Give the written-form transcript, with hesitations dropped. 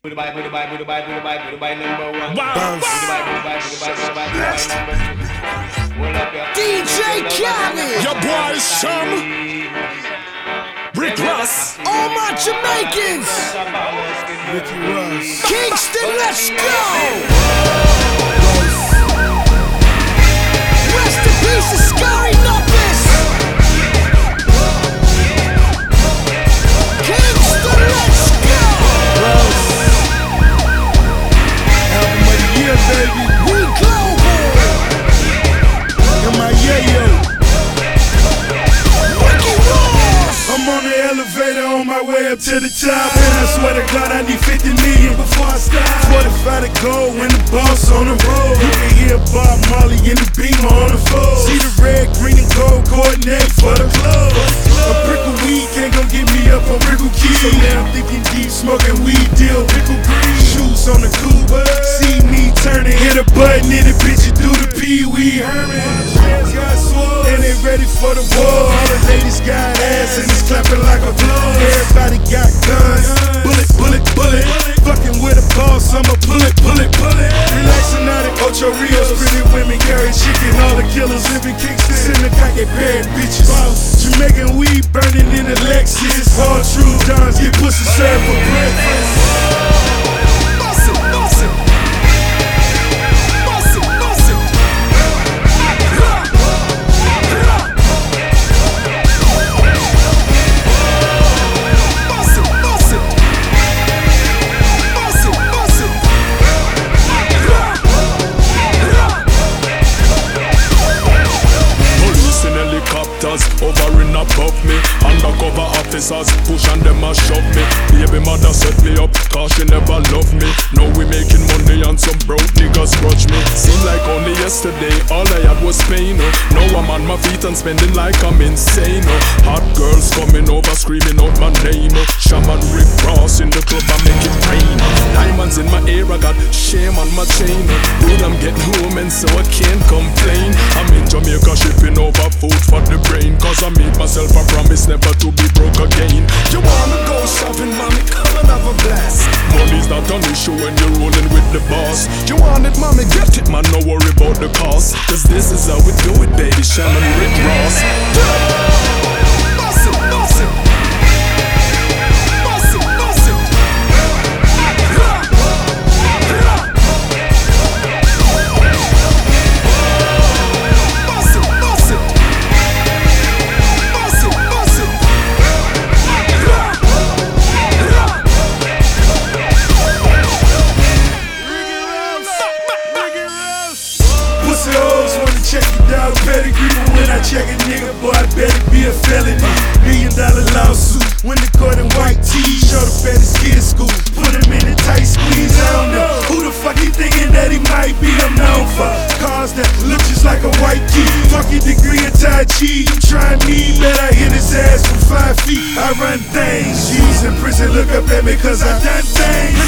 Dubai number one. DJ Khaled, your boy Sam, Rick Ross, all my Jamaicans, Ricky Ross, Kingston, let's go. Rest in peace to Scary Nuppers. Kingston, let's go. album of the year, baby. We global. In my yayo. Ricky Ross. I'm on the elevator on my way up to the top, and I swear to God I need 50 million before I stop. 45 to go when the boss on the road. You can hear Bob Marley in the Beamer on the floor. See the red, green, and gold coordinate for the club. A brick of weed can't gon' get me up on Rickle Key. So now I'm thinking deep, smoking weed deal, pickle green. Shoes on the Cuba, see me turning, hit a button in it, bitch, you do the Pee-wee Herman. And they ready for the war. All the ladies got ass and it's clapping like a blow. Everybody got guns, bullet, bullet, bullet. Fucking with a boss, I'ma pull it, pull it, pull it. Relaxing out at Ocho Rios, pretty women carry chicken. All the killers live in Kingston, synagogue get bad bitches. Jamaican weed burning in the Lexus. All true dons get pussy served for breakfast. Bust it, bust it. Bust it, bust it. Bust it, bust it. Bust it, bust it. Police in helicopters hovering above me. Undercover officers push and them a shove me. Baby mother set me up cause she never loved me. Now we making money and some broke niggas grudge me. Seem like only yesterday all I had was pain. Now I'm on my feet and spending like I'm insane. Hot girls coming over screaming out my name. Shaman Rick Ross in the club I make it rain. Diamonds in my ear, I got shame on my chain. Dude, I'm getting home and so I can't complain. I'm in Jamaica shipping over food for the brain. Cause I made myself a promise never to be broke again. You wanna go shopping, mommy? Come and have a blast. Money's not an issue when you're rolling with the boss. You want it, mommy? Get it, man, no worry about the cost. Cause this is how we do it, baby. Shannon Rick Ross. Bust it, bust it. Bust it, bust it. Bust it, bust it. Bust it, bust it. Pussy hoes wanna check your dog pedigree, but when I check a nigga, boy, I bet it be a felony. $1 million lawsuit, when the court in white tees, show the baddest kid school, put him in a tight squeeze. I don't know who the fuck he thinking that he might be. I'm known for cars that look just like a white key. Fuck your degree in Tai Chi, you try me, bet I hit his ass from 5 feet. I run things, she's in prison, look up at me cause I done things.